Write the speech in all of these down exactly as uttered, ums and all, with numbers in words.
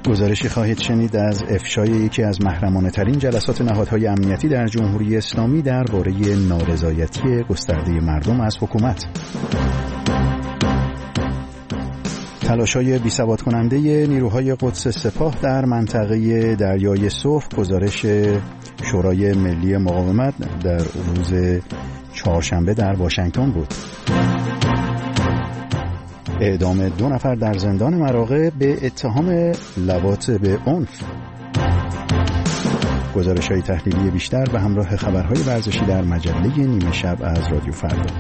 گزارشی خواهید شنید از افشای یکی از محرمانه ترین جلسات نهادهای امنیتی در جمهوری اسلامی درباره نارضایتی گسترده مردم از حکومت. تلاش‌های بی‌ثبات کننده نیروهای قدس سپاه در منطقه دریای سرخ. گزارش شورای ملی مقاومت در روز چهارشنبه در واشنگتن بود. اعدام دو نفر در زندان مراغه به اتهام لواط به عنف. گزارش‌های تحلیلی بیشتر به همراه خبرهای ورزشی در مجله نیمه شب از رادیو فردا.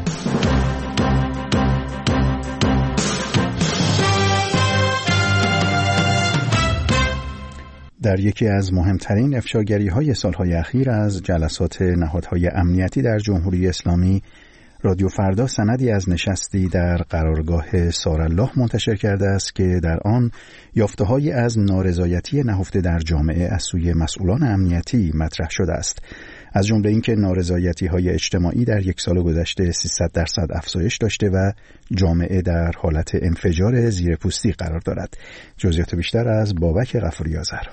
در یکی از مهمترین افشاگری‌های سالهای اخیر از جلسات نهادهای امنیتی در جمهوری اسلامی، رادیو فردا سندی از نشستی در قرارگاه سارالله منتشر کرده است که در آن یافته‌هایی از نارضایتی نهفته در جامعه از سوی مسئولان امنیتی مطرح شده است. از جمله اینکه نارضایتی‌های اجتماعی در یک سال گذشته سیصد درصد افزایش داشته و جامعه در حالت انفجار زیرپوستی قرار دارد. جزئیات بیشتر از بابک غفوری آذر.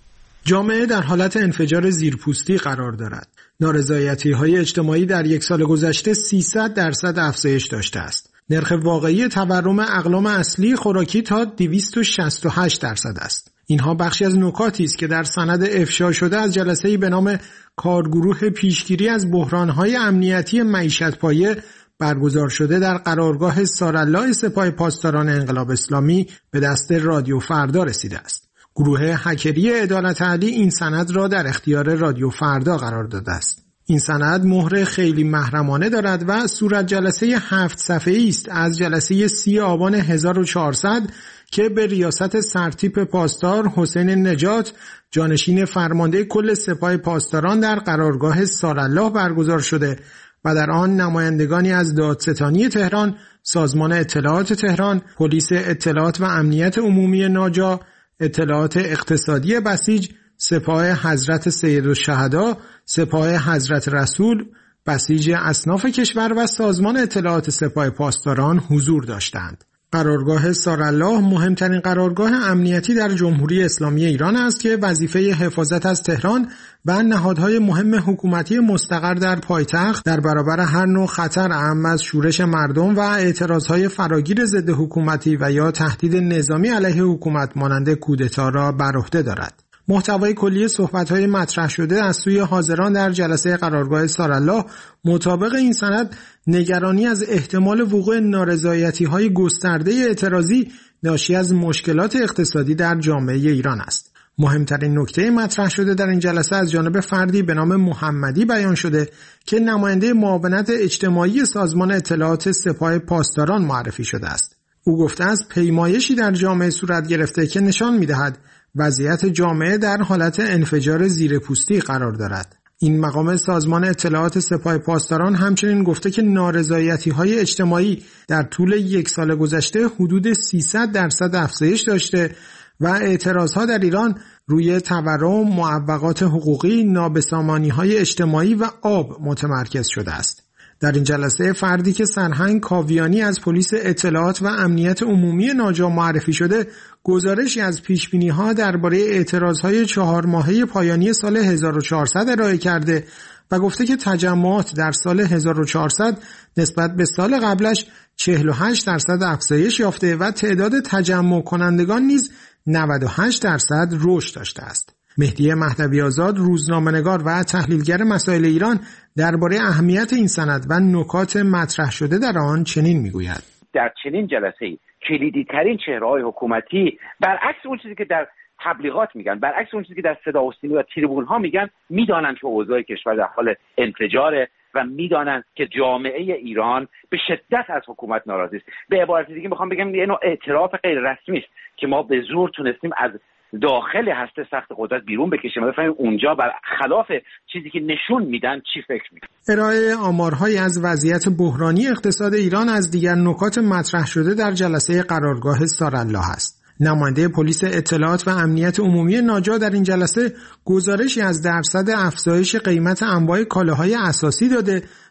جامعه در حالت انفجار زیرپوستی قرار دارد. نارضایتی‌های اجتماعی در یک سال گذشته سیصد درصد افزایش داشته است. نرخ واقعی تورم اقلام اصلی خوراکی تا دویست و شصت و هشت درصد است. اینها بخشی از نکاتی است که در سند افشا شده از جلسه‌ای به نام کارگروه پیشگیری از بحران‌های امنیتی معیشت‌پایه برگزار شده در قرارگاه سارالله سپاه پاسداران انقلاب اسلامی به دست رادیو فردا رسیده است. گروه هکری عدالت علی این سند را در اختیار رادیو فردا قرار داده است. این سند مهر خیلی محرمانه دارد و صورت جلسه هفت صفحه‌ای است از جلسه سی آبان هزار و چهارصد که به ریاست سرتیپ پاسدار حسین نجات، جانشین فرمانده کل سپاه پاسداران در قرارگاه سارالله برگزار شده و در آن نمایندگانی از دادستانی تهران، سازمان اطلاعات تهران، پلیس اطلاعات و امنیت عمومی ناجا، اطلاعات اقتصادی بسیج، سپاه حضرت سیدالشهدا، سپاه حضرت رسول، بسیج اصناف کشور و سازمان اطلاعات سپاه پاسداران حضور داشتند. قرارگاه سارالله مهمترین قرارگاه امنیتی در جمهوری اسلامی ایران است که وظیفه حفاظت از تهران و نهادهای مهم حکومتی مستقر در پایتخت در برابر هر نوع خطر اعم از شورش مردم و اعتراضهای فراگیر ضد حکومتی و یا تهدید نظامی علیه حکومت مانند کودتا را بر عهده دارد. محتوای کلی صحبت‌های مطرح شده از سوی حاضران در جلسه قرارگاه سارالله مطابق این سند نگرانی از احتمال وقوع نارضایتی‌های گسترده اعتراضی ناشی از مشکلات اقتصادی در جامعه ایران است. مهمترین نکته مطرح شده در این جلسه از جانب فردی به نام محمدی بیان شده که نماینده معاونت اجتماعی سازمان اطلاعات سپاه پاسداران معرفی شده است. او گفته است پیمایشی در جامعه صورت گرفته که نشان می‌دهد وضعیت جامعه در حالت انفجار زیرپوستی قرار دارد. این مقام سازمان اطلاعات سپاه پاسداران همچنین گفته که نارضایتی‌های اجتماعی در طول یک سال گذشته حدود سیصد درصد افزایش داشته و اعتراضها در ایران روی تورم، معوقات حقوقی، نابسامانی‌های اجتماعی و آب متمرکز شده است. در این جلسه فردی که سرهنگ کاویانی از پلیس اطلاعات و امنیت عمومی ناجا معرفی شده، گزارشی از پیشبینی‌ها درباره اعتراضهای چهار ماهه پایانی سال هزار و چهارصد ارائه کرده و گفته که تجمعات در سال هزار و چهارصد نسبت به سال قبلش چهل و هشت درصد افزایش یافته و تعداد تجمع کنندگان نیز نود و هشت درصد رشد داشته است. مهدی مهدوی آزاد، روزنامه‌نگار و تحلیلگر مسائل ایران، درباره اهمیت این سند و نکات مطرح شده در آن چنین میگوید: در چنین جلسه‌ای کلیدی ترین چهره‌های حکومتی برعکس اون چیزی که در تبلیغات میگن، برعکس اون چیزی که در صدا و سیما و تریبون‌ها میگن، میدانن که اوضاع کشور در حال انفجاره و میدانن که جامعه ایران به شدت از حکومت ناراضی است. به عبارت دیگه میخوام بگم یه نوع اعتراف غیر رسمی است که ما به زور تونستیم از داخل هسته سخت قدرت بیرون بکشیم و بفهمیم اونجا بر خلاف چیزی که نشون میدن چی فکر میکنن. ارائه آمارهای از وضعیت بحرانی اقتصاد ایران از دیگر نکات مطرح شده در جلسه قرارگاه سارالله است. نماینده پلیس اطلاعات و امنیت عمومی ناجا در این جلسه گزارشی از درصد افزایش قیمت انواع کالاهای اساسی داده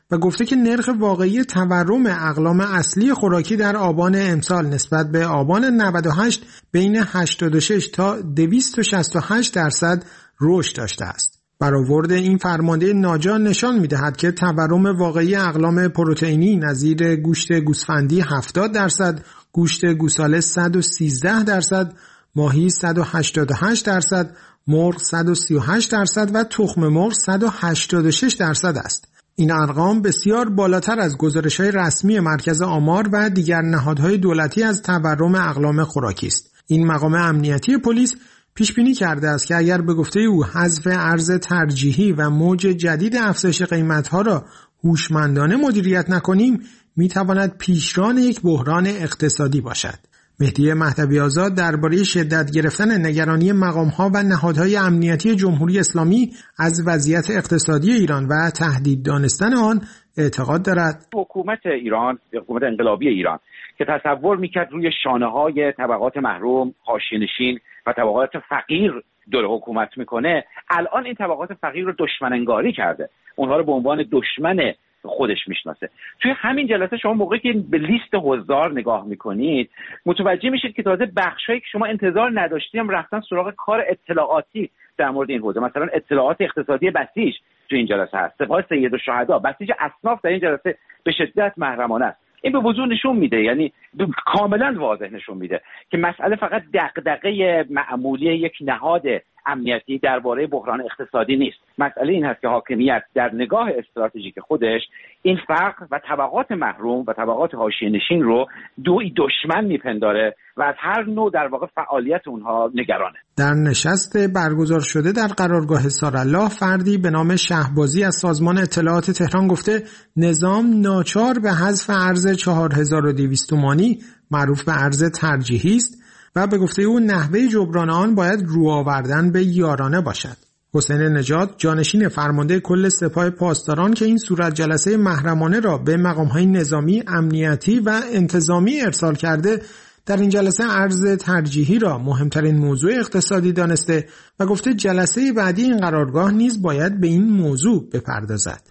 و گفته که نرخ واقعی تورم اقلام اصلی خوراکی در آبان امسال نسبت به آبان نود و هشت بین هشتاد و شش تا دویست و شصت و هشت درصد رشد داشته است. برآورد این فرمانده ناجا نشان می‌دهد که تورم واقعی اقلام پروتئینی نظیر گوشت گوسفندی هفتاد درصد، گوشت گوساله صد و سیزده درصد، ماهی صد و هشتاد و هشت درصد، مرغ صد و سی و هشت درصد و تخم مرغ صد و هشتاد و شش درصد است. این ارقام بسیار بالاتر از گزارش‌های رسمی مرکز آمار و دیگر نهادهای دولتی از تورم اقلام خوراکی است. این مقام امنیتی پلیس پیش بینی کرده است که اگر به گفته او حذف ارز ترجیحی و موج جدید افزایش قیمت‌ها را هوشمندانه مدیریت نکنیم، می‌تواند پیشران یک بحران اقتصادی باشد. مهدی مهدوی آزاد درباره شدت گرفتن نگرانی مقام‌ها و نهادهای امنیتی جمهوری اسلامی از وضعیت اقتصادی ایران و تهدید دانستن آن اعتقاد دارد. حکومت ایران، حکومت انقلابی ایران که تصور می‌کرد روی شانه‌های طبقات محروم، حاشیه‌نشین و طبقات فقیر دور حکومت میکنه، الان این طبقات فقیر رو دشمن انگاری کرده، اونها رو به عنوان دشمن خودش میشناسه. توی همین جلسه شما موقعی که به لیست حضار نگاه میکنید متوجه میشید که تازه بخشایی که شما انتظار نداشتید هم رفتن سراغ کار اطلاعاتی در مورد این حوزه. مثلا اطلاعات اقتصادی بسیج تو این جلسه هست، سپاه سید الشهدا، بسیج اصناف در این جلسه به شدت محرمانه است. این به وضوح نشون میده، یعنی کاملا واضح نشون میده که مسئله فقط دغدغه معمولی یک نهاد امنیتی درباره بحران اقتصادی نیست. مسئله این هست که حاکمیت در نگاه استراتژیک خودش این فقر و طبقات محروم و طبقات حاشیه‌نشین رو دوی دشمن میپنداره و از هر نوع در واقع فعالیت اونها نگرانه. در نشست برگزار شده در قرارگاه سارالله، فردی به نام شهبازی از سازمان اطلاعات تهران گفته نظام ناچار به حذف ارز چهار هزار و دویست تومانی معروف به ارز ترجیحی است و به گفته او نحوه جبران آن باید رو آوردن به یارانه باشد. حسین نژاد، جانشین فرمانده کل سپاه پاسداران که این صورت جلسه محرمانه را به مقام‌های نظامی، امنیتی و انتظامی ارسال کرده، در این جلسه ارز ترجیحی را مهمترین موضوع اقتصادی دانسته و گفته جلسه بعدی این قرارگاه نیز باید به این موضوع بپردازد.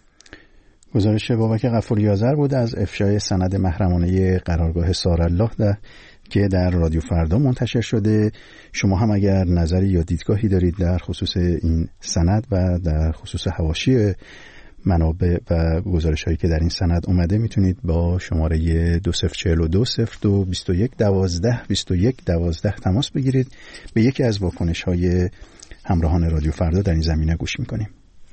گزارش بابک غفوری آذر بود از افشای سند محرمانه قرارگاه سارالله در که در رادیو فردا منتشر شده. شما هم اگر نظری یا دیدگاهی دارید در خصوص این سند و در خصوص حواشی منابع و گزارش هایی که در این سند اومده میتونید با شماره دو صفر چهل و دو صفر دو بیست و یک دوازده بیست و یک دوازده تماس بگیرید. به یکی از واکنش های همراهان رادیو فردا در این زمینه گوش میکنیم.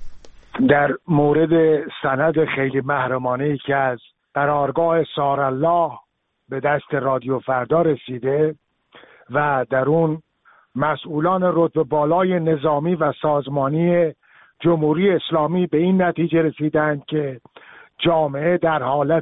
در مورد سند خیلی محرمانه‌ای که از قرارگاه سارالله به دست رادیو فردا رسیده و در اون مسئولان رتبه بالای نظامی و سازمانی جمهوری اسلامی به این نتیجه رسیدند که جامعه در حالت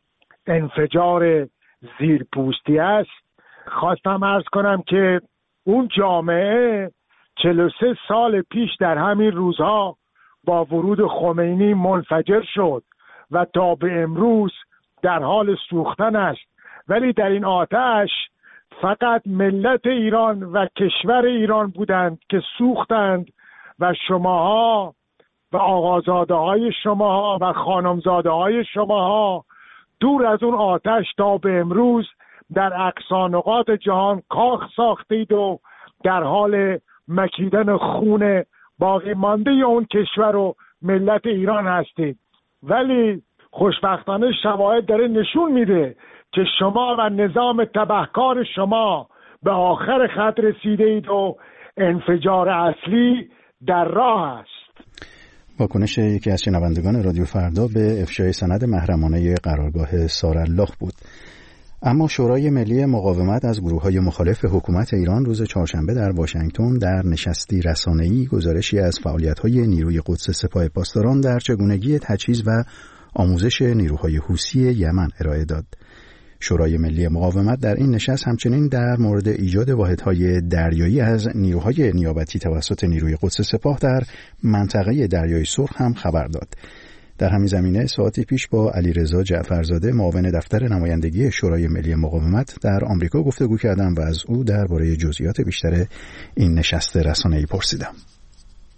انفجار زیرپوستی است، خواستم عرض کنم که اون جامعه چهل و سه سال پیش در همین روزها با ورود خمینی منفجر شد و تا به امروز در حال سوختن است. ولی در این آتش فقط ملت ایران و کشور ایران بودند که سوختند و شماها و آقازاده های شماها و خانمزاده های شماها دور از اون آتش تا به امروز در اقصا نقاط جهان کاخ ساختید و در حال مکیدن خون باقی مانده اون کشور و ملت ایران هستید. ولی خوشبختانه شواهد داره نشون میده که شما و نظام تبهکار شما به آخر خط رسیده اید و انفجار اصلی در راه است. واکنش یکی از شنوندگان رادیو فردا به افشای سند محرمانه قرارگاه سارالله بود. اما شورای ملی مقاومت از گروه‌های مخالف حکومت ایران روز چهارشنبه در واشنگتن در نشستی رسانه‌ای گزارشی از فعالیت‌های نیروی قدس سپاه پاسداران در چگونگی تجهیز و آموزش نیروهای حوثی یمن ارائه داد. شورای ملی مقاومت در این نشست همچنین در مورد ایجاد واحدهای دریایی از نیروهای نیابتی توسط نیروی قدس سپاه در منطقه دریای سرخ هم خبر داد. در همین زمینه ساعتی پیش با علیرضا جعفرزاده معاون دفتر نمایندگی شورای ملی مقاومت در آمریکا گفتگو کردم و از او درباره جزئیات بیشتر این نشست رسانه‌ای پرسیدم.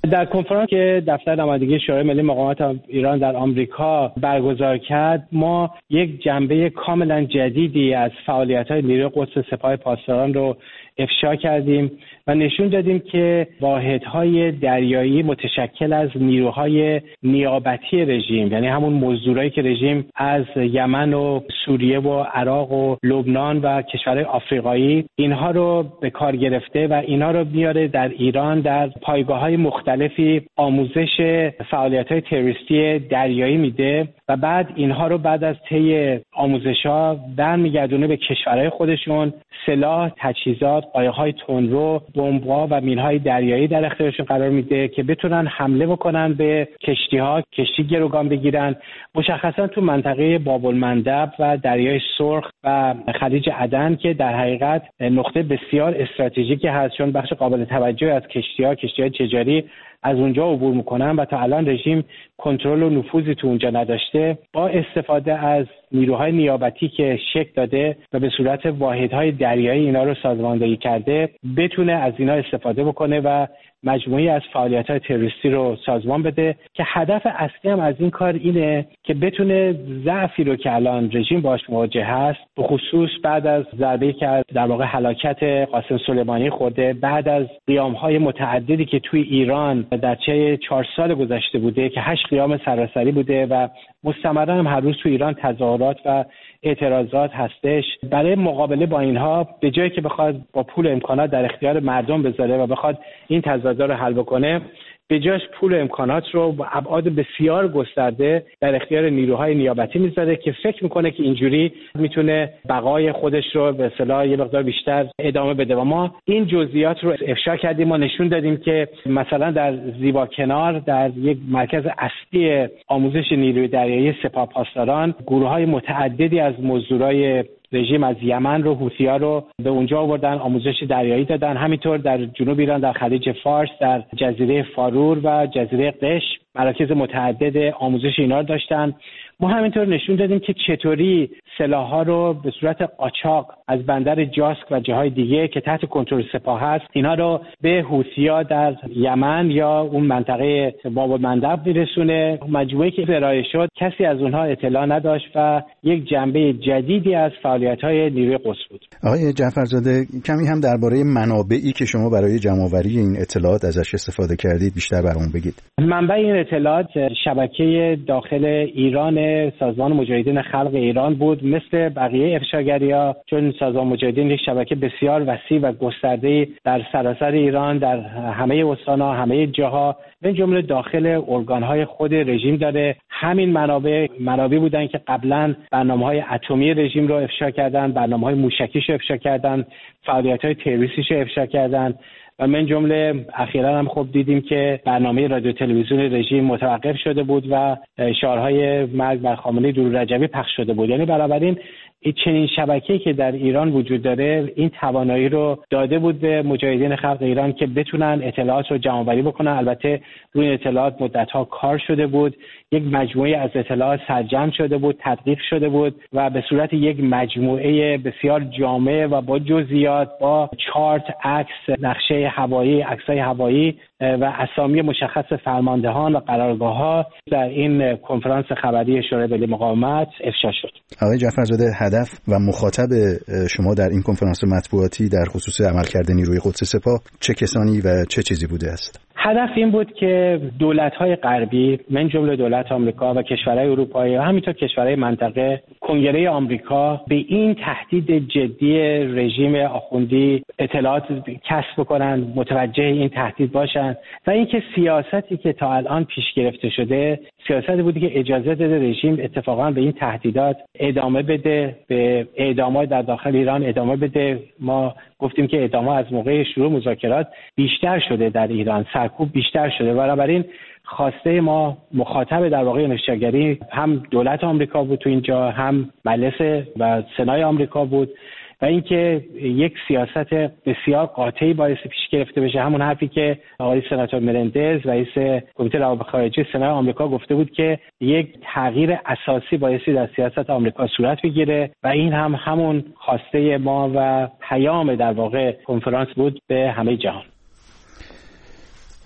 در کنفرانس که دفتر نمایندگی شورای ملی مقاومت ایران در آمریکا برگزار کرد، ما یک جنبه کاملا جدیدی از فعالیت‌های نیروی قدس سپاه پاسداران رو افشا کردیم و نشون دادیم که واحدهای دریایی متشکل از نیروهای نیابتی رژیم، یعنی همون مزدورایی که رژیم از یمن و سوریه و عراق و لبنان و کشورهای آفریقایی اینها رو به کار گرفته و اینها رو میاره در ایران در پایگاه‌های مختلفی آموزش فعالیت‌های تروریستی دریایی میده و بعد اینها رو بعد از طی آموزش‌ها برمیگردونه به کشورهای خودشون، سلاح، تجهیزات، قایق‌های تندرو، بمب‌ها و مین‌های دریایی در اختیارشون قرار میده که بتونن حمله بکنن به کشتی‌ها، کشتی گروگان بگیرن، مشخصا تو منطقه باب‌المندب و دریای سرخ و خلیج عدن که در حقیقت نقطه بسیار استراتژیکی هست، چون بخش قابل توجهی از کشتی‌ها، کشتی‌های تجاری از اونجا عبور میکنن و تا الان رژیم کنترل و نفوذی تو اونجا نداشته. با استفاده از نیروهای نیابتی که شکل داده و به صورت واحدهای دریایی اینا رو سازماندهی کرده، بتونه از اینا استفاده بکنه و مجموعی از فعالیت‌های تروریستی رو سازمان بده که هدف اصلی هم از این کار اینه که بتونه ضعفی رو که الان رژیم باهاش مواجه هست، به خصوص بعد از ضربه‌ای که در واقع هلاکت قاسم سلیمانی خورده، بعد از قیام‌های متعددی که توی ایران در چه چهار سال گذشته بوده که هشت قیام سراسری بوده و مستمرا هم هر روز توی ایران تظاهرات و اعتراضات هستش، برای مقابله با اینها به جایی که بخواد با پول امکانات در اختیار مردم بذاره و بخواد این تضادها رو حل بکنه، به جاش پول امکانات رو با ابعاد بسیار گسترده در اختیار نیروهای نیابتی میذاره که فکر میکنه که اینجوری میتونه بقای خودش رو به اصطلاح یه مقدار بیشتر ادامه بده. و ما این جزئیات رو افشا کردیم. ما نشون دادیم که مثلا در زیباکنار، در یک مرکز اصلی آموزش نیروی دریایی سپاه پاسداران، گروه‌های متعددی از مزدورای رژیم از یمن رو، حوثی‌ها رو به اونجا آوردن، آموزش دریایی دادن. همینطور در جنوب ایران، در خلیج فارس، در جزیره فارور و جزیره قش مراکز متعدد آموزش اینا رو داشتن. ما همینطور نشون دادیم که چطوری سلاح‌ها رو به صورت قاچاق از بندر جاسک و جاهای دیگه که تحت کنترل سپاه هست، اینا رو به حوثی‌ها در یمن یا اون منطقه باب‌المندب میرسونه. مجموعه‌ای که ارائه شد کسی از اونها اطلاع نداشت و یک جنبه جدیدی از فعالیت‌های نیروی قدس بود. آقای جعفرزاده، کمی هم درباره منابعی که شما برای جمع‌آوری این اطلاعات ازش استفاده کردید بیشتر برامون بگید. منبع این اطلاعات شبکه داخل ایران سازمان مجاهدین خلق ایران بود. مثل بقیه افشاگری‌ها، چون سازمان مجاهدین یک شبکه بسیار وسیع و گسترده در سراسر ایران، در همه استان‌ها، همه جاها، به جمله داخل ارگان‌های خود رژیم داره. همین منابع منابعی بودن که قبلا برنامه‌های اتمی رژیم رو افشا کردن، برنامه‌های موشکیش رو افشا کردن، فعالیت‌های تروریستیش رو افشا کردن و من جمله اخیراً هم خب دیدیم که برنامه رادیو تلویزیون رژیم متوقف شده بود و شعارهای مرگ بر خامنه‌ای درود رجبی پخش شده بود. یعنی بنابراین این چنین شبکه‌ای که در ایران وجود داره این توانایی رو داده بود به مجاهدین خلق ایران که بتونن اطلاعات رو جمع‌آوری بکنن. البته روی اطلاعات مدت‌ها کار شده بود، یک مجموعه از اطلاعات سرجم شده بود، تدقیق شده بود و به صورت یک مجموعه بسیار جامع و با جزئیات، با چارت، عکس، نقشه هوایی، عکس‌های هوایی و اسامی مشخص فرماندهان و قرارگاه‌ها در این کنفرانس خبری شورای ملی مقاومت افشا شد. آقای جعفرزاده، هدف و مخاطب شما در این کنفرانس مطبوعاتی در خصوص عملکرد نیروی قدس سپاه چه کسانی و چه چیزی بوده است؟ هدف این بود که دولت‌های غربی، من جمله دولت آمریکا و کشورهای اروپایی و همینطور کشورهای منطقه، کنگره آمریکا، به این تهدید جدی رژیم آخوندی اطلاعات کسب بکنن، متوجه این تهدید باشن و اینکه سیاستی که تا الان پیش گرفته شده سیاستی بودی که اجازه داده رژیم اتفاقا به این تهدیدات ادامه بده، به اعدامات در داخل ایران ادامه بده. ما گفتیم که اعدامات از موقع شروع مذاکرات بیشتر شده در ایران، سرکوب بیشتر شده. بنابراین خواسته ما مخاطب در واقع افشاگری هم دولت آمریکا بود تو اینجا، هم مجلس و سنای آمریکا بود و اینکه یک سیاست بسیار قاطعی باعث پیش گرفته بشه. همون حرفی که آقای سناتور مرندز رئیس کمیته روابط خارجی سنای آمریکا گفته بود که یک تغییر اساسی بایستی در سیاست آمریکا صورت بگیره و این هم همون خواسته ما و پیام در واقع کنفرانس بود به همه جهان.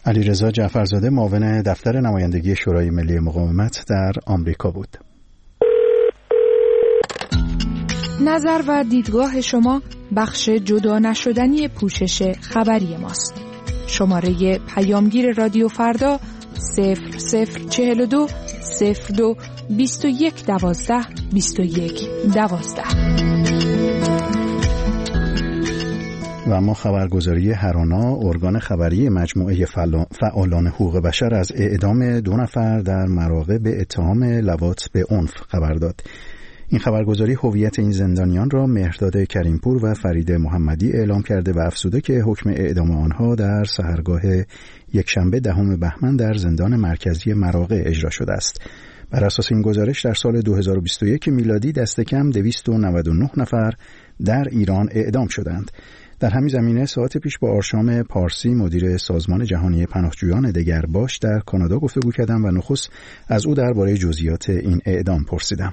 علیرضا جعفرزاده معاون دفتر نمایندگی شورای ملی مقاومت در آمریکا بود. نظر و دیدگاه شما بخش جدا نشدنی پوشش خبری ماست. شماره پیامگیر رادیو فردا صفر صفر چهل و دو صفر دو بیست و یک دوازده بیست و یک دوازده. و اما خبرگزاری هرانا ارگان خبری مجموعه فعالان حقوق بشر از اعدام دو نفر در مراقب به اتهام لواط به عنف خبر داد. این خبرگزاری هویت این زندانیان را مهرداد کریمپور و فرید محمدی اعلام کرده و افزوده که حکم اعدام آنها در سحرگاه یکشنبه دهم بهمن در زندان مرکزی مراغه اجرا شده است. بر اساس این گزارش در سال دو هزار و بیست و یک میلادی دست کم دویست و نود و نه نفر در ایران اعدام شدند. در همین زمینه ساعت پیش با آرشام پارسی مدیر سازمان جهانی پناهجویان دگرباش در کانادا گفتگو کردم و نخست از او درباره جزئیات این اعدام پرسیدم.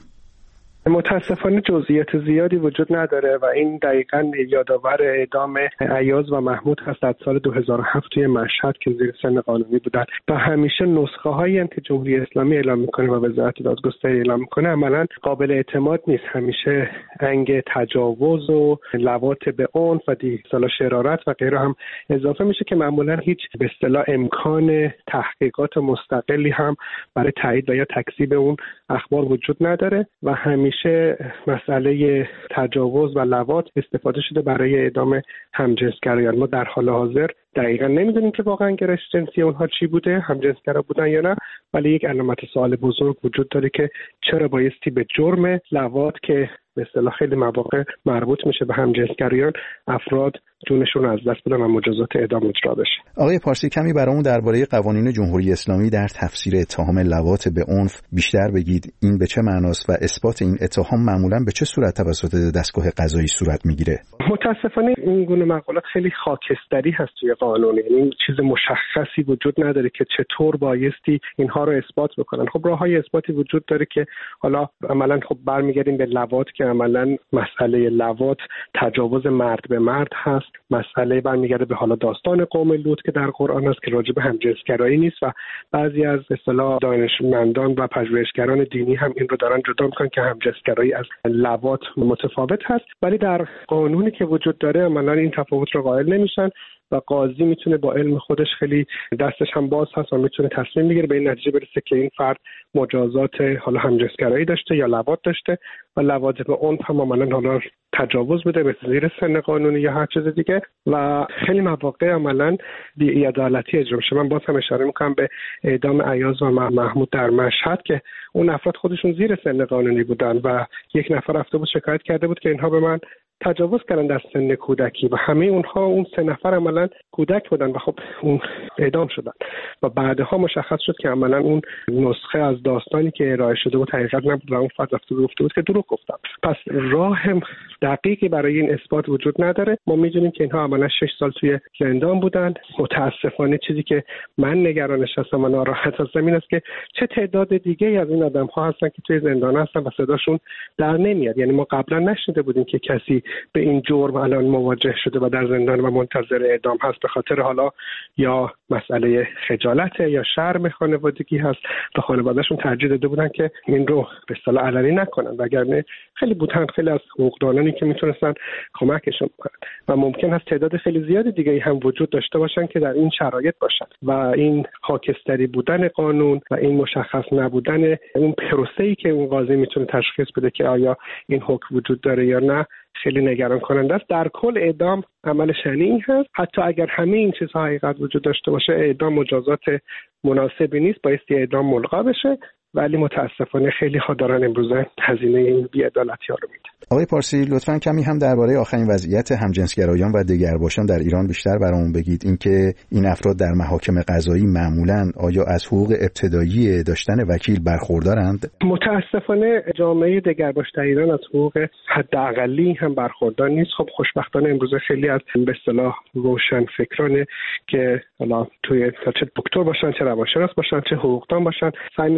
متاسفانه جزئیات زیادی وجود نداره و این دقیقاً یادآور اعدام ایاز و محمود هست از سال دو هزار و هفت توی مشهد که زیر سن قانونی بودن و همیشه نسخه هایی که جمهوری اسلامی اعلام میکنه و وزارت دادگستری اعلام میکنه عملاً قابل اعتماد نیست. همیشه انگ تجاوز و لواط به عنف و اصطلاح شرارت و غیره هم اضافه میشه که معمولاً هیچ به اصطلاح امکان تحقیقات مستقلی هم برای تایید و یا تکذیب اون اخبار وجود نداره و همیشه میشه مسئله تجاوز و لواط استفاده شده برای اعدام همجنسگرایان. ما در حال حاضر دقیقاً نمیدونیم که واقعا گرایش جنسی اونها چی بوده، همجنسگرا بودن یا نه، ولی یک علامت سوال بزرگ وجود داره که چرا بایستی به جرم لواط که به اصطلاح خیلی مواقع مربوط میشه به همجنسگرایان افراد جونشون از دست بدن و مجازات اعدام اجرا بشه. آقای پارسی کمی برامون درباره قوانین جمهوری اسلامی در تفسیر اتهام لواط به عنف بیشتر بگید. این به چه معناست و اثبات این اتهام معمولاً به چه صورت توسط دستگاه قضایی صورت میگیره؟ متاسفانه این گونه مقالات خیلی خاکستری هست توی قانون، یعنی چیز مشخصی وجود نداره که چطور بایستی اینها رو اثبات بکنن. خب راههای اثباتی وجود داره که حالا عملاً خب برمیگردیم به لواط که عملاً مسئله لواط تجاوز مرد به مرد هست. مسئله برمیگرده به حالا داستان قوم لوط که در قرآن است که راجع به همجنسگرایی نیست و بعضی از اصطلاح دانشمندان و پژوهشگران دینی هم این رو دارن جدا میکنن که همجنسگرایی از لواط متفاوت هست، ولی در قانونی که وجود داره عملاً این تفاوت رو قائل نمیشن و قاضی میتونه با علم خودش خیلی دستش هم باز هست و میتونه تصمیم بگیره به این نتیجه برسه که این فرد مجازات حالا همجنسگرایی داشته یا لواط داشته و لواط به عنف هم عملاً حالا تجاوز بوده به زیر سن قانونی یا هر چیز دیگه و خیلی مواقع عملاً بی‌عدالتی اجرا میشه. من باز هم اشاره میکنم به اعدام ایاز و محمود در مشهد که اون افراد خودشون زیر سن قانونی بودن و یک نفر رفته بود شکایت کرده بود که اینها به من تجاوز کردن در سن کودکی و همه اونها اون سه نفر عملاً کودک بودن و خب اون اعدام شدن و بعدها مشخص شد که عملاً اون نسخه از داستانی که ارائه شده بود حقیقت نبود و اون فرد رفته گفته بود که دروغ گفتم. پس راه دقیقی برای این اثبات وجود نداره. ما میدونیم که اینها عملاً شش سال توی زندان بودن. متاسفانه چیزی که من نگرانش هستم و ناراحت هستم این است که چه تعداد دیگه از این آدم‌ها هستن که توی زندان هستن و صداشون در نمیاد. یعنی ما قبلا نشنیده بودیم که کسی به این جرم الان مواجه شده و در زندان و منتظر اعدام هست به خاطر حالا یا مسئله خجالت یا شرم خانوادگی هست و خانواده‌شون ترجیح داده بودن که این رو به اصطلاح علنی نکنن، وگرنه خیلی بودن خیلی از حقوقدانانی که میتونستن کمکشون کنن و ممکن است تعداد خیلی زیادی دیگه هم وجود داشته باشن که در این شرایط باشن و این خاکستری بودن قانون و این مشخص نبودن اون پروسه‌ای که اون قاضی میتونه تشخیص بده که آیا این حکم وجود داره یا نه خیلی نگران کننده است. در کل اعدام عمل شنیعی هست. حتی اگر همه این چیزها حقیقت وجود داشته باشه اعدام مجازات مناسبی نیست، بایستی اعدام ملغا بشه، ولی متاسفانه خیلی ها دارن امروزه هزینه این بی‌عدالتی‌ها رو میدن. آقای پارسی لطفاً کمی هم درباره آخرین وضعیت همجنسگرایان و دگرباشان در ایران بیشتر برامون بگید. اینکه این افراد در محاکم قضایی معمولاً آیا از حقوق ابتدایی داشتن وکیل برخوردارند؟ متاسفانه جامعه دگرباش در ایران از حقوق حداقلی هم برخوردار نیست. خب خوشبختانه امروزه خیلی از به اصطلاح روشن فکرانه که حالا توی چه دکتر باشن، چه روانشناس باشن، چه حقوقدان باشن، سعی میکنن که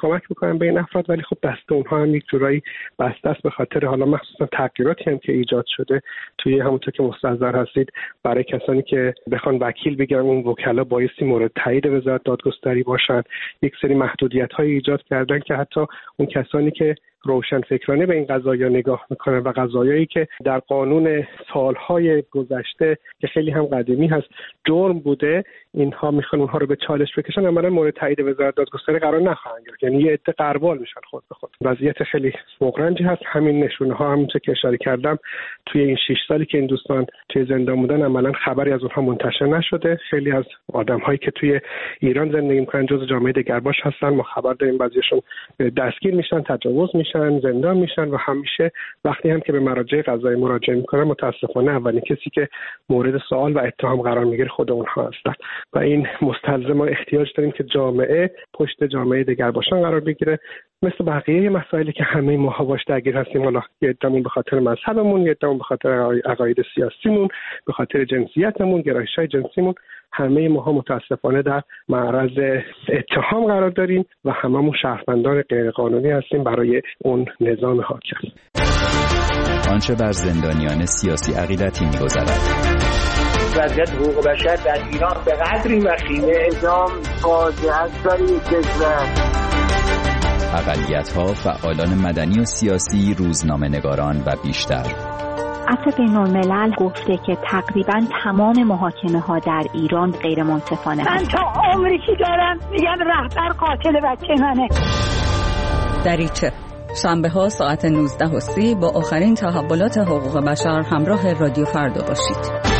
کمک بکنن به این افراد، ولی خب دست اونها هم یک جورایی بسته است به خاطر حالا مخصوصا تغییراتی هم که ایجاد شده توی همونطور که مستحضر هستید برای کسانی که بخوان وکیل بگیرن، اون وکلا بایستی مورد تایید وزارت دادگستری باشن. یک سری محدودیت‌های ایجاد کردن که حتی اون کسانی که روشن فکرانه به این قضایا نگاه میکنن و قضایایی که در قانون سالهای گذشته که خیلی هم قدیمی هست جرم بوده، اینها میخوان اونها رو به چالش بکشن، عملا مورد تایید وزارت دادگستری قرار نخواهند گرفت. یعنی یه عده غربال میشن خود به خود. وضعیت خیلی مغرنجی هست. همین نشونه ها هم که اشاره کردم توی این شش سالی که این دوستان توی زندان بودن عملا خبری از اونها منتشر نشده. خیلی از آدم‌هایی که توی ایران زندگی میکنن جزء جامعه دگرباش هستن، ما خبر داریم بعضیشون دستگیر میشن، تجاوز میشن، زندان میشن و همیشه وقتی هم که به مراجع قضایی مراجعه میکنن متاسفانه اولین کسی که مورد سوال و اتهام قرار میگیره خود اونها هستن و این مستلزم ما احتیاج داریم که جامعه پشت جامعه دگرباشان قرار بگیره، مثل بقیه مسائلی که همه ما باش درگیر هستیم. حالا یه عده‌مون به خاطر مذهبمون، یه عده‌مون به خاطر عقاید سیاسیمون، به خاطر جنسیتمون، گرایش‌های جنسیمون، همه ما متاسفانه در معرض اتهام قرار داریم و هممون شهروندان غیرقانونی هستیم برای اون نظام حاکم. آنچه بر زندانیان سیاسی عقیدتی می‌گذرد. وضعیت حقوق بشر در ایران به قدری وخیمه، اعدام فاجعه است برای کشور. اقلیت‌ها، فعالان مدنی و سیاسی، روزنامه‌نگاران و بیشتر. عفو بین‌الملل گفته که تقریباً تمام محاکمه‌ها در ایران غیر منصفانه من تا عمری که دارم میگم رهبر قاتل بچه منه. دریچه شنبه‌ها ساعت نوزده و سی با آخرین تحولات حقوق بشر همراه رادیو فردا باشید.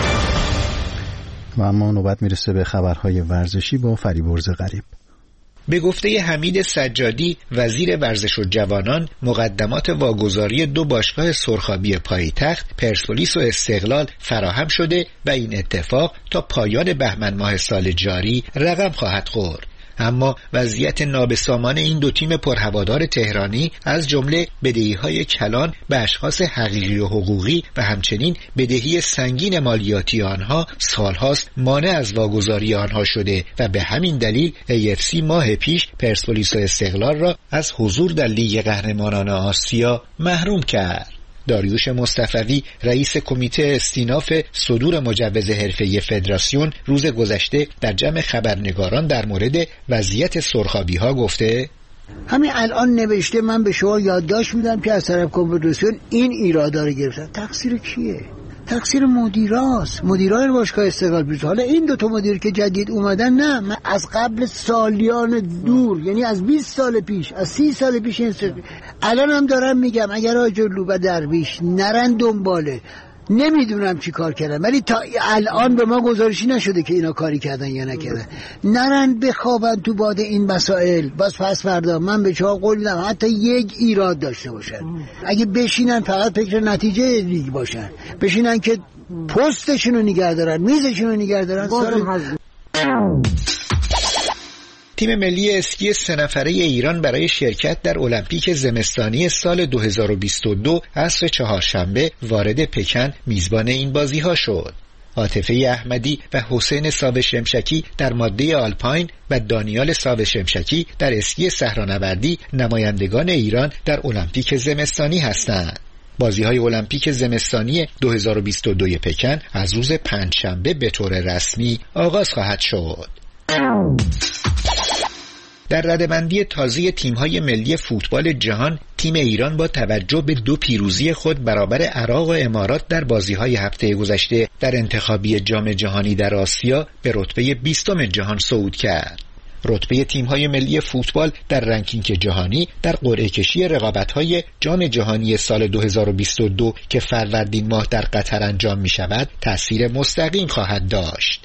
و اما نوبت میرسه به خبرهای ورزشی با فریبرز غریب. به گفته حمید سجادی وزیر ورزش و جوانان، مقدمات واگذاری دو باشگاه سرخابی پایتخت پرسپولیس و استقلال فراهم شده و این اتفاق تا پایان بهمن ماه سال جاری رقم خواهد خورد. اما وضعیت نابسامان این دو تیم پرهوادار تهرانی از جمله بدهی‌های کلان به اشخاص حقیقی و حقوقی و همچنین بدهی سنگین مالیاتی آنها سالهاست مانع از واگذاری آنها شده و به همین دلیل ای اف سی ماه پیش پرسپولیس و استقلال را از حضور در لیگ قهرمانان آسیا محروم کرد. داریوش مصطفوی رئیس کمیته استیناف صدور مجوز حرفه‌ای فدراسیون روز گذشته در جمع خبرنگاران در مورد وضعیت سرخابی‌ها گفته: همین الان نوشته من به شما یادداشت میدم که از طرف کنفدراسیون این ایرادا رو گرفتن. تقصیر کیه؟ تقصیر مدیراست، مدیرای باشگاه استقلال بیرون. حالا این دو تا مدیر که جدید اومدن، نه، من از قبل سالیان دور، یعنی از بیست سال پیش، از سی سال پیش این سر... الان هم دارم میگم اگر آجرلو و درویش نرن دنباله، نمیدونم چی کار کردن، ولی تا الان به ما گزارشی نشده که اینا کاری کردن یا نکردن. نرن بخوابن تو باد این مسائل. باز پس فردا من به شما قول میدم حتی یک ایراد داشته باشن، اگه بشینن فقط فکر نتیجه لیگ باشن، بشینن که پستشون رو نگه دارن، میزشون رو نگه دارن. تیم ملی اسکی سه نفره ایران برای شرکت در المپیک زمستانی سال دو هزار و بیست و دو عصر چهارشنبه وارد پکن میزبان این بازی‌ها شد. عاطفه احمدی و حسین ساوه شمشکی در ماده آلپاین و دانیال ساوه شمشکی در اسکی صحرانوردی نمایندگان ایران در المپیک زمستانی هستند. بازی‌های المپیک زمستانی دو هزار و بیست و دو پکن از روز پنجشنبه به طور رسمی آغاز خواهد شد. در رده‌بندی تازه تیم‌های ملی فوتبال جهان، تیم ایران با توجه به دو پیروزی خود برابر عراق و امارات در بازی‌های هفته گذشته در انتخابی جام جهانی در آسیا به رتبه بیستم جهان صعود کرد. رتبه تیم‌های ملی فوتبال در رنکینگ جهانی در قرعه کشی رقابت‌های جام جهانی سال دو هزار و بیست و دو که فروردین ماه در قطر انجام می‌شود، تأثیر مستقیم خواهد داشت.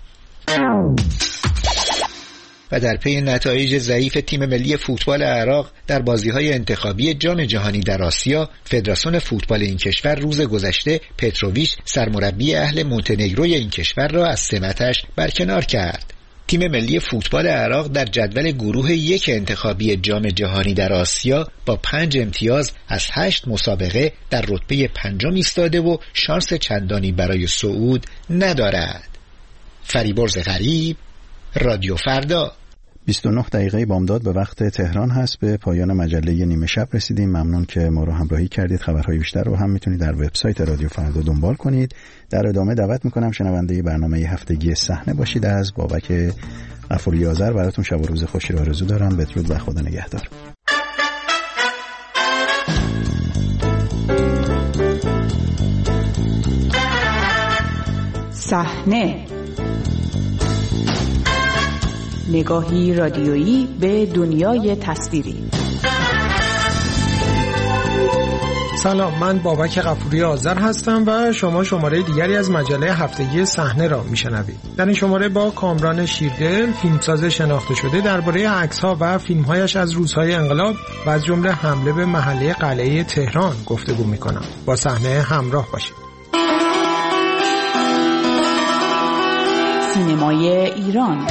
و در پی نتایج ضعیف تیم ملی فوتبال عراق در بازی‌های انتخابی جام جهانی در آسیا، فدراسیون فوتبال این کشور روز گذشته پتروویچ سرمربی اهل مونتنگروی این کشور را از سمتش برکنار کرد. تیم ملی فوتبال عراق در جدول گروه یک انتخابی جام جهانی در آسیا با پنج امتیاز از هشت مسابقه در رتبه پنجم ایستاده و شانس چندانی برای صعود ندارد. فریبرز غریب، رادیو فردا. بیست و نه دقیقه بامداد به وقت تهران هست. به پایان مجله نیمه شب رسیدیم. ممنون که ما رو همراهی کردید. خبرهای بیشتر رو هم میتونید در وبسایت رادیو فردا دنبال کنید. در ادامه دعوت میکنم شنونده برنامه هفتگی صحنه باشید. از بابک غفوری آذر براتون شب و روز خوشی رو آرزو دارم. بدرود و خدا نگهدار. صحنه، نگاهی رادیویی به دنیای تصویری. سلام، من بابک غفوری آذر هستم و شما شماره دیگری از مجله هفتگی صحنه را میشنوید. در این شماره با کامران شیردل، فیلمساز شناخته شده، درباره عکس‌ها و فیلم‌هایش از روزهای انقلاب و از جمله حمله به محله قلعه تهران گفتگو می‌کنم. با صحنه همراه باشید. سینمای ایران.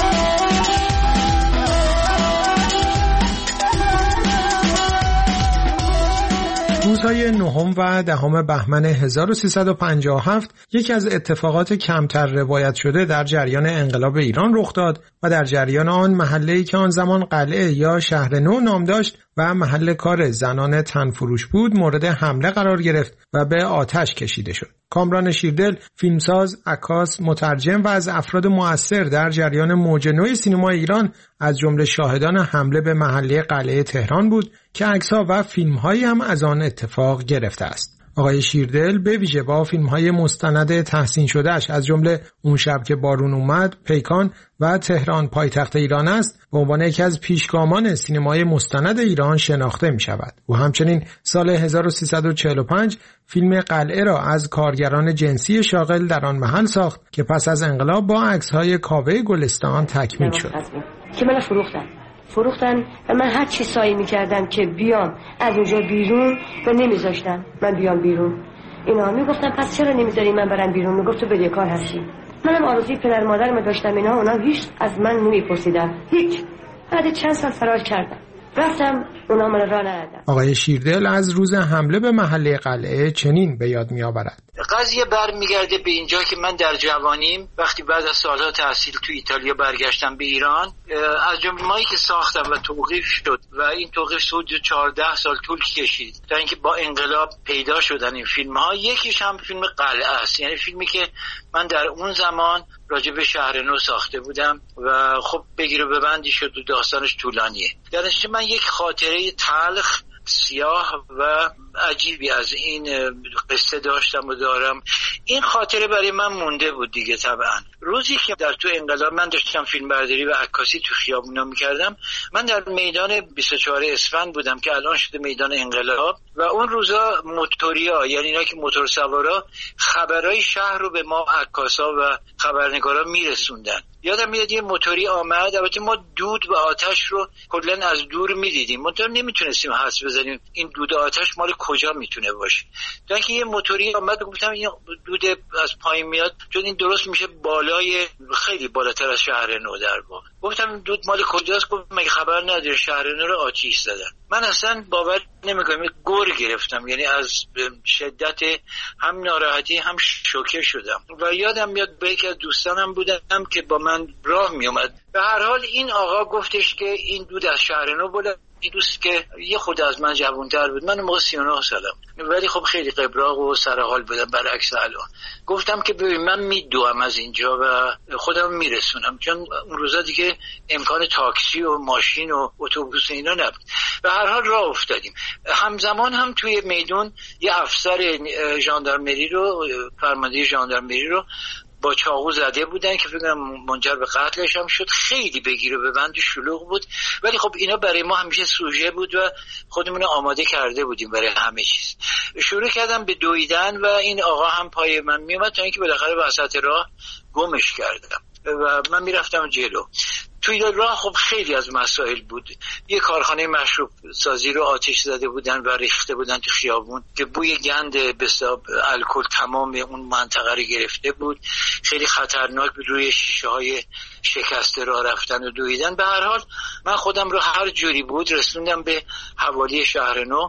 روزهای نهم و دهم بهمن هزار و سیصد و پنجاه و هفت یکی از اتفاقات کمتر روایت شده در جریان انقلاب ایران رخ داد و در جریان آن محله‌ای که آن زمان قلعه یا شهر نو نام داشت و محل کار زنان تنفروش بود مورد حمله قرار گرفت و به آتش کشیده شد. کامران شیردل، فیلمساز، عکاس، مترجم و از افراد مؤثر در جریان موج نو سینما ایران از جمله شاهدان حمله به محله قلعه تهران بود که عکس‌ها و فیلم‌هایی هم از آن اتفاق گرفته است. آقای شیردل به ویژه با فیلم‌های مستند تحسین شده‌اش از جمله اون شب که بارون اومد، پیکان و تهران پایتخت ایران است به عنوان یکی از پیشگامان سینمای مستند ایران شناخته می‌شود. او همچنین سال هزار و سیصد و چهل و پنج فیلم قلعه را از کارگران جنسی شاغل در آن محل ساخت که پس از انقلاب با عکس‌های کاوه گلستان تکمیل شد. که من فروختن فروختن و من هر چی سعی می‌کردم که بیام از اونجا بیرون و نمیذاشتن من بیام بیرون. اینا میگفتن پس چرا نمیذاری من برم بیرون؟ میگفت تو بدهکار هستی. منم آرزوی پدر مادرم داشتم، اینا اونا هیچ از من نمیپرسیدن. هیچ. بعد چند سال فرار کردم. رفتم اونا من راه ندادن. آقای شیردل از روز حمله به محله قلعه چنین به یاد می‌آورد. قضیه برمیگرده به اینجا که من در جوانیم وقتی بعد از سالها تحصیل تو ایتالیا برگشتم به ایران، از جمله مایی که ساختم و توقیف شد و این توقیف حدود چهارده سال طول کشید تا اینکه با انقلاب پیدا شدن این فیلم ها، یکیش هم فیلم قلعه است، یعنی فیلمی که من در اون زمان راجع به شهر نو ساخته بودم و خب بگیر و ببندی شد و داستانش طولانیه. در نتیجه من یک خاطره تلخ، سیاه و عجیبی از این قصه داشتم و دارم. این خاطره برای من مونده بود دیگه. طبعا روزی که در تو انقلاب من داشتم فیلم برداری و عکاسی تو خیابونا میکردم، من در میدان بیست و چهار اسفند بودم که الان شده میدان انقلاب و اون روزا موتوریا، یعنی اینا که موتور سوارا، خبرهای شهر رو به ما عکاسا و خبرنگارا میرسوندن. یادم میاد یه موتوری آمد، البته ما دود و آتش رو کلا از دور میدیدیم، منتها نمیتونستیم حدس بزنیم این دود آتش مال کجا میتونه باشه. تا اینکه یه موتوری آمد و گفتم این دود از پایین میاد، چون این درست میشه بالای خیلی بالاتر از شهر نو. در واقع گفتم دود مال کجاست؟ گفت مگه خبر نداری شهر نو رو آتش زدن. من اصلا باور نمیکنم، گور گرفتم، یعنی از شدت هم ناراحتی هم شوکه شدم. و یادم میاد به یکی از دوستانم بودم که با من راه میومد. به هر حال این آقا گفتش که این دود از شهر نو بوده. این دوست که یه خود از من جوان‌تر بود، من موقع سی و نه سالم، ولی خب خیلی قبراق و سرحال بودم برعکس الان. گفتم که ببین من میدوام از اینجا و خودم میرسونم، چون اون روزا دیگه امکان تاکسی و ماشین و اتوبوس اینا نبود. به هر حال راه افتادیم. همزمان هم توی میدون یه افسر ژاندارمری رو، فرمانده ژاندارمری رو با چاقو زده بودن که فکر کنم منجر به قتلش هم شد. خیلی بگیر و ببند و شلوغ بود، ولی خب اینا برای ما همیشه سوژه بود و خودمون آماده کرده بودیم برای همه چیز. شروع کردم به دویدن و این آقا هم پای من میومد تا اینکه بالاخره وسط راه گمش کردم و من میرفتم جلو. توی راه خب خیلی از مسائل بود. یه کارخانه مشروب سازی رو آتش زده بودن و ریخته بودن تو خیابون که بوی گند به حساب الکل تمام اون منطقه رو گرفته بود. خیلی خطرناک بود، روی شیشه های شکسته راه رفتن و دویدن. به هر حال من خودم رو هر جوری بود رسوندم به حوالی شهر نو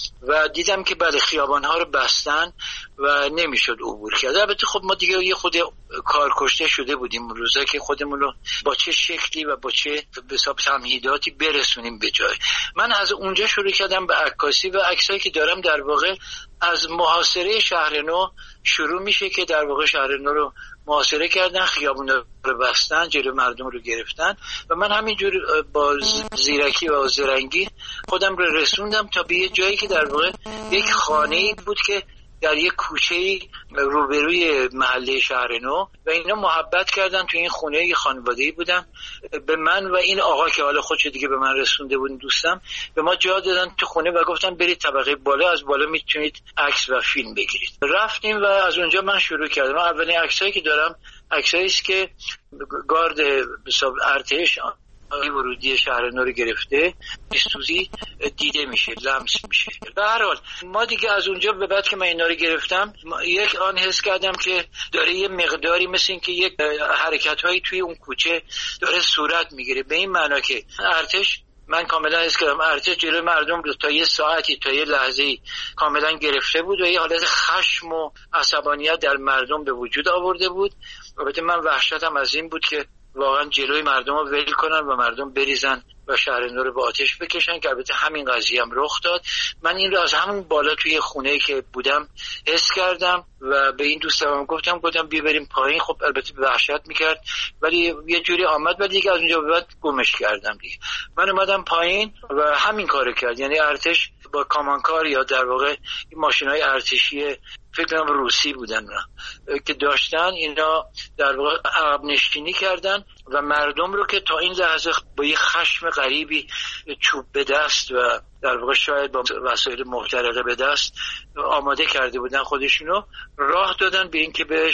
و دیدم که بله خیابان ها رو بستن و نمیشد عبور کرد. البته خب ما دیگه یه خود کار کشته شده بودیم روزا که خودمون رو با چه شکلی شکلی و با چه به حساب تمهیداتی برسونیم به جای. من از اونجا شروع کردم به عکاسی و عکسایی که دارم در واقع از محاصره شهر نو شروع میشه که در واقع شهر نو رو محاصره کردن، خیابونا رو بستن، جلوی مردم رو گرفتن و من همینجور با زیرکی و زرنگی خودم رو رسوندم تا به یه جایی که در واقع یک خانه‌ای بود که در یک کوچه روبروی محله شهر نو و اینا محبت کردن. تو این خونه یه خانواده‌ای بودن، به من و این آقا که حالا خودش دیگه به من رسونده بود دوستم، به ما جا دادن تو خونه و گفتن برید طبقه بالا، از بالا میتونید عکس و فیلم بگیرید. رفتیم و از اونجا من شروع کردم. من اولین عکسایی که دارم عکسایی است که گارد ارتش ورودی شهر نو رو گرفته، سوزی دیده میشه، لمس میشه. به هر حال ما دیگه از اونجا به بعد که من اینا رو گرفتم، یک آن حس کردم که داره یه مقداری مثل این که یک حرکت‌هایی توی اون کوچه داره صورت میگیره، به این معنا که ارتش، من کاملا حس کردم ارتش جلوی مردم رو تا یه ساعتی تا یه لحظه‌ای کاملا گرفته بود و یه حالت خشم و عصبانیت در مردم به وجود آورده بود. البته من وحشتم از این بود که واقعا جلوی مردم رو ول کنن و مردم بریزن و شهر نو رو به آتش بکشن، که البته همین قضیه هم رخ داد. من این رو از همون بالا توی خونه که بودم حس کردم و به این دوستم گفتم گفتم بیا بریم پایین. خب البته وحشت میکرد ولی یه جوری آمد و دیگه از اونجا به بعد گمش کردم دیگه. من اومدم پایین و همین کارو کرد، یعنی ارتش با کامانکار یا در واقع ماشین‌های ارتشی فکر کنم روسی بودن که داشتن، اینا در واقع عقب نشینی کردن و مردم رو که تا این لحظه با یه خشم غریبی چوب به دست و در واقع شاید با وسایل محترقه به دست آماده کرده بودن خودشونو، راه دادن به این که به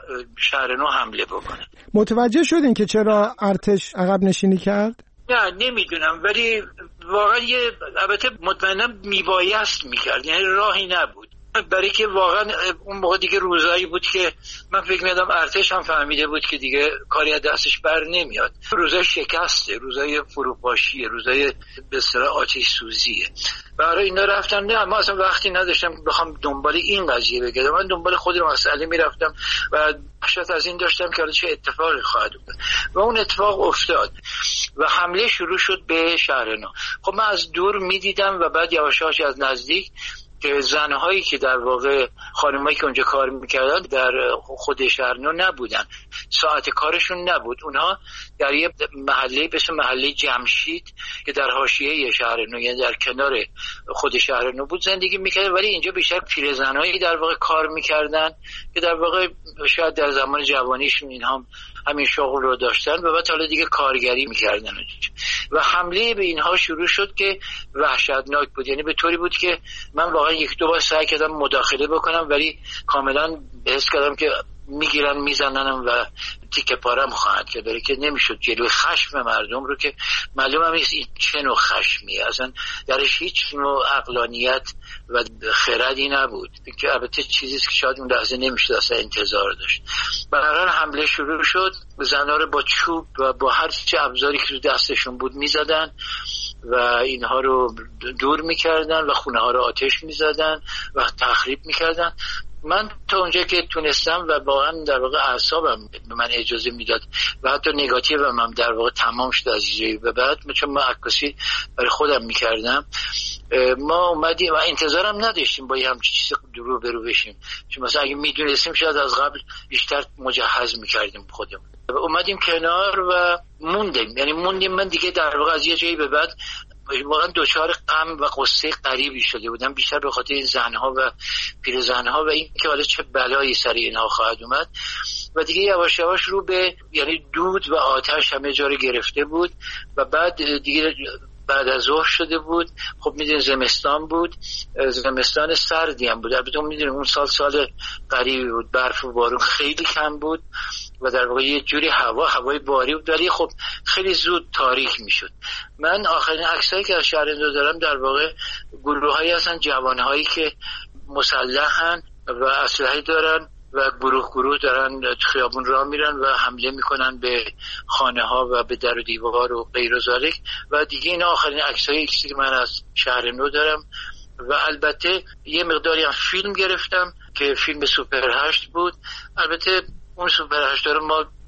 شهر نو حمله بکنن. متوجه شدین که چرا ارتش عقب نشینی کرد؟ نه نمیدونم، ولی واقعا یه البته مطمئنا میبایست میکرد، یعنی راهی نبود، برای که واقعا اون موقع دیگه روزایی بود که من فکر می‌کردم ارتش هم فهمیده بود که دیگه کاری از دستش بر نمیاد. روزای شکسته، روزای فروپاشیه، روزای به اصطلاح آتش سوزیه. برای اینا رفتم. نه ما اصلا وقتی نداشتم بخوام دنبال این قضیه بگردم، من دنبال خود مسئله میرفتم و وحشت از این داشتم که چه اتفاقی خواهد افتاد و اون اتفاق افتاد و حمله شروع شد به شهر نو. خب من از دور میدیدم و بعد یواش یواش از نزدیک که زنهایی که در واقع خانمایی که اونجا کار میکردن در خود شهر نو نبودن، ساعت کارشون نبود، اونها در یه محله به اسم محله جمشید که در حاشیه شهر نو یعنی در کنار خود شهر نو بود زندگی میکردن، ولی اینجا بیشتر پیرزنایی در واقع کار میکردن که در واقع شاید در زمان جوانیشون اینها همین شغل رو داشتن و بعد حالا دیگه کارگری میکردن و حمله به اینها شروع شد که وحشتناک بود. یعنی به طوری بود که من واقعا یک دو بار سعی کردم مداخله بکنم ولی کاملا حس کردم که میگیرن میزننم و تیکه پارم خواهد کرد، برای که نمیشد جلوی خشم مردم رو که معلوم هم نیست این چه نوع خشمیه، اصلا درش هیچ نوع عقلانیت و خردی نبود که البته چیزی که شاید اون لحظه نمیشد اصلا انتظار داشت. برای حمله شروع شد، زنها رو با چوب و با هر چه ابزاری که تو دستشون بود میزدن و اینها رو دور میکردن و خونه ها رو آتش میزدن و تخریب میکردن. من تا اونجا که تونستم و واقعا در واقع اعصابم به من اجازه میداد و حتی نگاتیوم هم در واقع تمام شد از اینجایی به بعد، چون من عکاسی برای خودم میکردم، ما اومدیم و انتظارم نداشتیم با یه همچین چیز رو برو بشیم، چون مثلا اگه میدونستیم شاید از قبل بیشتر مجهز میکردیم خودمون. اومدیم کنار و موندیم، یعنی موندیم. من دیگه در واقع از یه جایی به بعد واقعا دوچار غم و قصه غریبی شده بودم، بیشتر به خاطر این زنها و پیرزنها و این که حالا چه بلایی سر اینها خواهد اومد و دیگه یواش یواش رو به یعنی دود و آتش همه جا رو گرفته بود و بعد دیگه بعد از ظهر شده بود. خب میدونید زمستان بود، زمستان سردی هم بود، البته میدونید اون سال سال غریبی بود، برف و بارون خیلی کم بود و در واقع یه جوری هوا هوای باری بود، ولی خب خیلی زود تاریک میشد. من آخرین عکسایی که از شهر نو دارم در واقع گروه‌هایی هستن، جوانهایی که مسلحن و اسلحه دارن و گروه گروه دارن خیابون راه میرن و حمله میکنن به خانه ها و به در و دیوار و غیر و ذالک. و دیگه این آخرین عکسایی که من از شهر نو دارم و البته یه مقداری هم فیلم گرفتم که فیلم سوپر هشت بود. البته اون سوپر هشت رو ما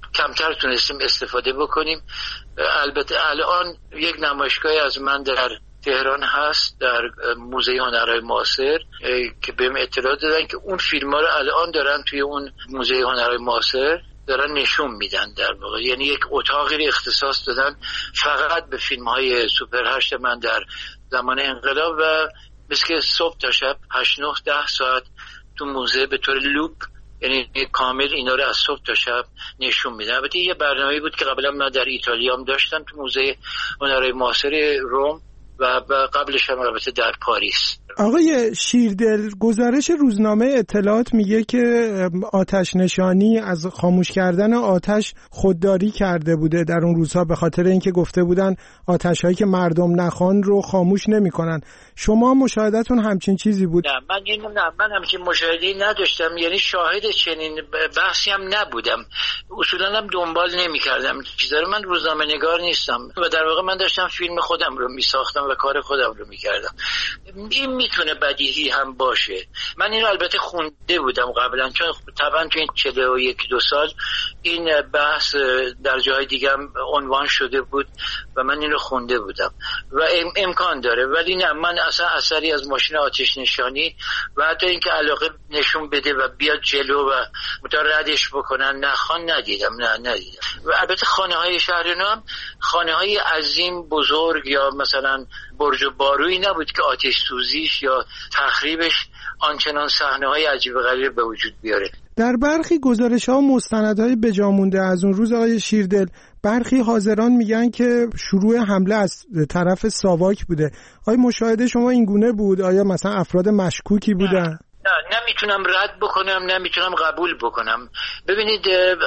کمتر تونستیم استفاده بکنیم. البته الان یک نمایشگاهی از من در تهران هست، در موزه هنرهای معاصر، که بهم اطلاع دادن که اون فیلم ها رو الان دارن توی اون موزه هنرهای معاصر دارن نشون میدن. در واقع یعنی یک اتاقی اختصاص دادن فقط به فیلم های سوپر هشت من در زمان انقلاب و مثل که صبح تا شب هشت نه ده ساعت تو موزه به طور لوپ، یعنی کامل اینا رو از صبح تا شب نشون میدن. البته یه برنامه‌ای بود که قبلا من در ایتالیا هم داشتم تو موزه هنرهای معاصر روم و قبلش هم البته در پاریس. آقای شیردل، گزارش روزنامه اطلاعات میگه که آتش نشانی از خاموش کردن آتش خودداری کرده بوده در اون روزها، به خاطر اینکه گفته بودن آتش‌هایی که مردم نخوان رو خاموش نمی‌کنن. شما مشاهدتون همچین چیزی بود؟ نه من این نه من همچین مشاهده‌ای نداشتم، یعنی شاهد چنین بحثی هم نبودم. اصولاً هم دنبال نمی‌کردم چیزا رو. من روزنامه‌نگار نیستم و در واقع من داشتم فیلم خودم رو می‌ساختم و کار خودم رو می‌کردم. این میتونه بدیهی هم باشه. من این رو البته خونده بودم قبلا، چون طبعا تو این چهل و یک دو سال این بحث در جای دیگه هم عنوان شده بود و من این رو خونده بودم و ام امکان داره. ولی نه، من اصلا اثری از ماشین آتش نشانی و حتی اینکه علاقه نشون بده و بیاد جلو و متا ردش بکنن نخوان ندیدم. نه ندیدم. و البته خانه های شهرینا هم خانه های عظیم بزرگ یا مثلا برج و بارویی نبود که آتش سوزیش یا تخریبش آنچنان صحنه‌های عجیب و غریب به وجود بیاره. در برخی گزارش‌ها و مستندهای بجا مونده از اون روز آقای شیردل، برخی حاضران میگن که شروع حمله از طرف ساواک بوده. آیا مشاهده شما این گونه بود؟ آیا مثلا افراد مشکوکی بودن؟ نه، نمیتونم رد بکنم، نمیتونم قبول بکنم. ببینید،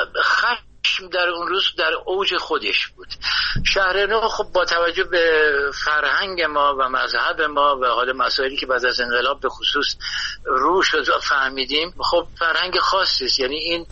خشم در اون روز در اوج خودش بود. شهرنو خب با توجه به فرهنگ ما و مذهب ما و حال مسائلی که بعد از انقلاب به خصوص رو شد فهمیدیم، خب فرهنگ خاصی است. یعنی این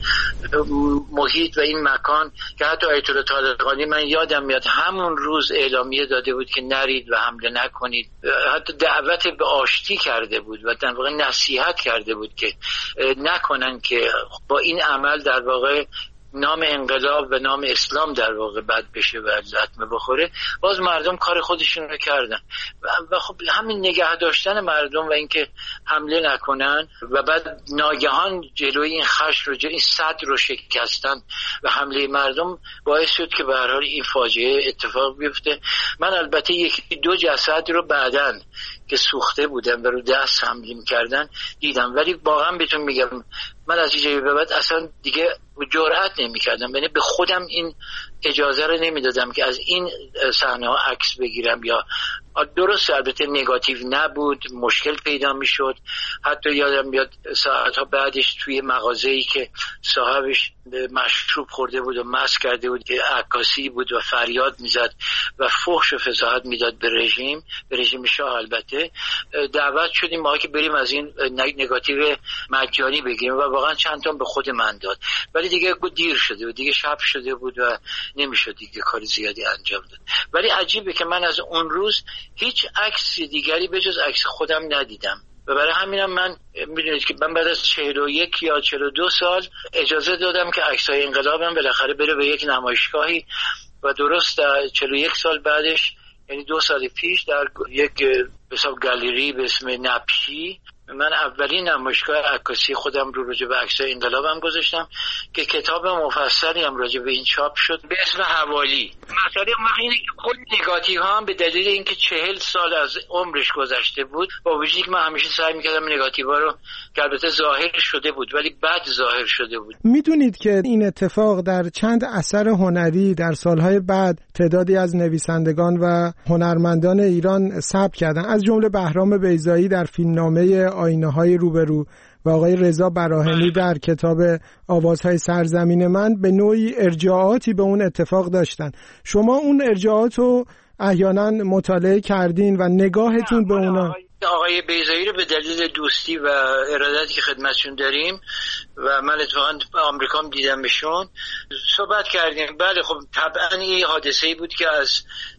محیط و این مکان که حتی آیت الله طالقانی من یادم میاد همون روز اعلامیه داده بود که نرید و حمله نکنید، حتی دعوت به آشتی کرده بود و در واقع نصیحت کرده بود که نکنن، که با این عمل در واقع نام انقلاب و نام اسلام در واقع بد بشه و لطمه بخوره. باز مردم کار خودشون رو کردن و خب همین نگه داشتن مردم و اینکه حمله نکنن و بعد ناگهان جلوی این خشم رو، جلوی این صد رو شکستن و حمله مردم باعث شد که به هر حال این فاجعه اتفاق بیفته. من البته یکی دو جسد رو بعداً که سوخته بودن و رو دست حمله می‌کردن دیدم، ولی واقعا بهتون میگم من از اینجایی به بعد اصلا دیگه جرئت نمی‌کردم، یعنی به خودم این اجازه رو نمیدادم که از این صحنه‌ها عکس بگیرم. یا درست البته نگاتیو نبود، مشکل پیدا میشد. حتی یادم میاد ساعتها بعدش توی مغازه‌ای که صاحبش مشروب خورده بود و مست کرده بود که عکاسی بود و فریاد میزد و فحش و فضاحت میداد به رژیم، به رژیم شاه. البته دعوت شدیم ما که بریم از این نگاتیو مجانی بگیریم و واقعا چند تا به خود من داد، ولی دیگه دیر شده بود، دیگه شب شده بود و نمیشد دیگه کاری زیادی انجام داد. ولی عجیبه که من از اون روز هیچ عکس دیگری به جز عکس خودم ندیدم و برای همینم من میدونید که من بعد از چهل و یک یا چهل و دو سال اجازه دادم که عکسای انقلابم بالاخره بره به یک نمایشگاهی و درست چهل و یک سال بعدش، یعنی دو سال پیش، در یک حساب گالری به اسم نپشی من اولین نمایشگاه عکاسی خودم رو راجع به عکسای انقلابم گذاشتم که کتاب مفصلی هم راجع به این چاپ شد به اسم حوالی. مسئله اون اینه که خود نگاتیو هم به دلیل اینکه چهل سال از عمرش گذشته بود، با وجودی که من همیشه سعی می‌کردم نگاتیوها رو که البته ظاهر شده بود ولی بد ظاهر شده بود. میدونید که این اتفاق در چند اثر هنری در سالهای بعد تعدادی از نویسندگان و هنرمندان ایران ثبت کردن، از جمله بهرام بیضایی در فیلمنامه آینه‌های روبرو و آقای رضا براهنی در کتاب آوازهای سرزمین من به نوعی ارجاعاتی به اون اتفاق داشتن. شما اون ارجاعات رو احیانا مطالعه کردین و نگاهتون به اونا؟ آقای بیضایی رو به دلیل دوستی و ارادتی که خدمتشون داریم و من اتفاقا آمریکا هم دیدمشون، صحبت کردیم. بله خب طبعا این حادثه‌ای بود که از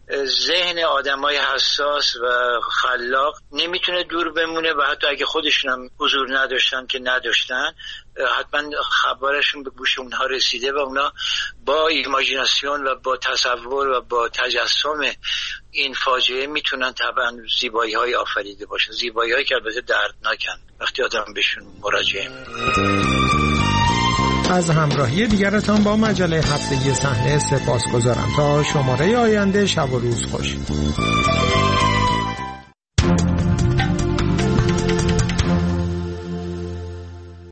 ذهن آدمای حساس و خلاق نمیتونه دور بمونه و حتی اگه خودشون هم حضور نداشتن که نداشتن، حتما خبرشون به گوش اونها رسیده و اونا با ایماجیناسیون و با تصور و با تجسم این فاجعه میتونن طبعا زیبایی های آفریده باشن، زیبایی هایی که البته دردناکن وقتی آدم بهشون مراجعه میکنه. از همراهی دیگرتان با مجله هفتگی صحنه سپاسگزارم. تا شماره آینده، شب و روز خوش.